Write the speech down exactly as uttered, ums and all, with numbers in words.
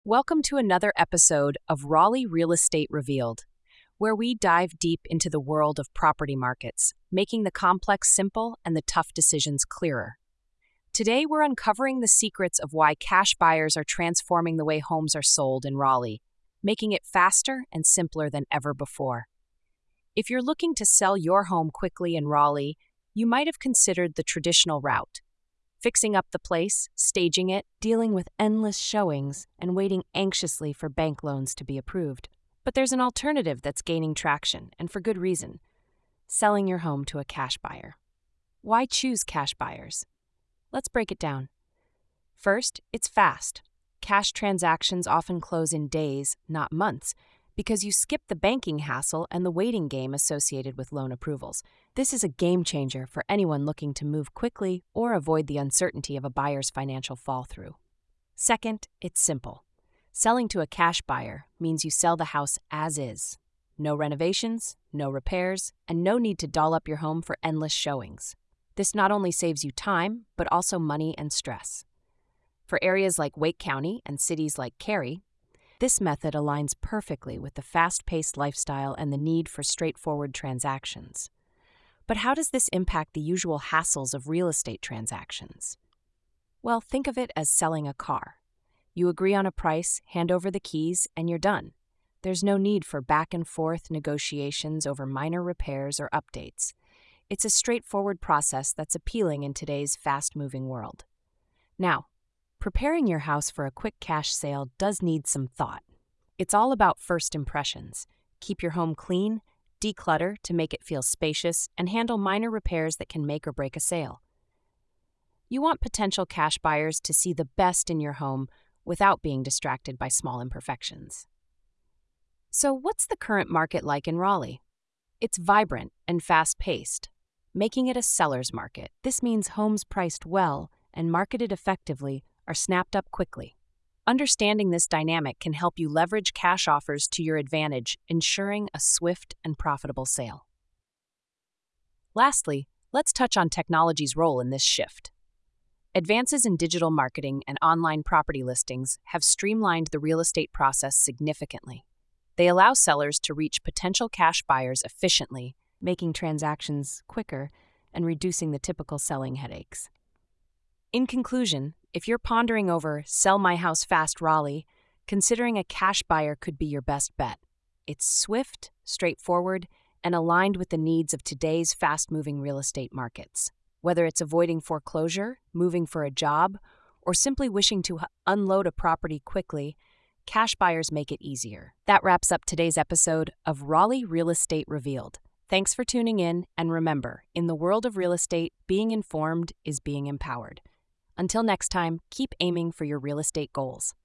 Welcome to another episode of Raleigh Real Estate Revealed, where we dive deep into the world of property markets, making the complex simple and the tough decisions clearer. Today, we're uncovering the secrets of why cash buyers are transforming the way homes are sold in Raleigh, making it faster and simpler than ever before. If you're looking to sell your home quickly in Raleigh, you might have considered the traditional route: fixing up the place, staging it, dealing with endless showings, and waiting anxiously for bank loans to be approved. But there's an alternative that's gaining traction, and for good reason: selling your home to a cash buyer. Why choose cash buyers? Let's break it down. First, it's fast. Cash transactions often close in days, not months, because you skip the banking hassle and the waiting game associated with loan approvals. This is a game changer for anyone looking to move quickly or avoid the uncertainty of a buyer's financial fall-through. Second, it's simple. Selling to a cash buyer means you sell the house as is. No renovations, no repairs, and no need to doll up your home for endless showings. This not only saves you time, but also money and stress. For areas like Wake County and cities like Cary, this method aligns perfectly with the fast-paced lifestyle and the need for straightforward transactions. But how does this impact the usual hassles of real estate transactions? Well, think of it as selling a car. You agree on a price, hand over the keys, and you're done. There's no need for back-and-forth negotiations over minor repairs or updates. It's a straightforward process that's appealing in today's fast-moving world. Now, preparing your house for a quick cash sale does need some thought. It's all about first impressions. Keep your home clean, declutter to make it feel spacious, and handle minor repairs that can make or break a sale. You want potential cash buyers to see the best in your home without being distracted by small imperfections. So, what's the current market like in Raleigh? It's vibrant and fast-paced, making it a seller's market. This means homes priced well and marketed effectively are snapped up quickly. Understanding this dynamic can help you leverage cash offers to your advantage, ensuring a swift and profitable sale. Lastly, let's touch on technology's role in this shift. Advances in digital marketing and online property listings have streamlined the real estate process significantly. They allow sellers to reach potential cash buyers efficiently, making transactions quicker and reducing the typical selling headaches. In conclusion, if you're pondering over Sell My House Fast Raleigh, considering a cash buyer could be your best bet. It's swift, straightforward, and aligned with the needs of today's fast-moving real estate markets. Whether it's avoiding foreclosure, moving for a job, or simply wishing to unload a property quickly, cash buyers make it easier. That wraps up today's episode of Raleigh Real Estate Revealed. Thanks for tuning in, and remember, in the world of real estate, being informed is being empowered. Until next time, keep aiming for your real estate goals.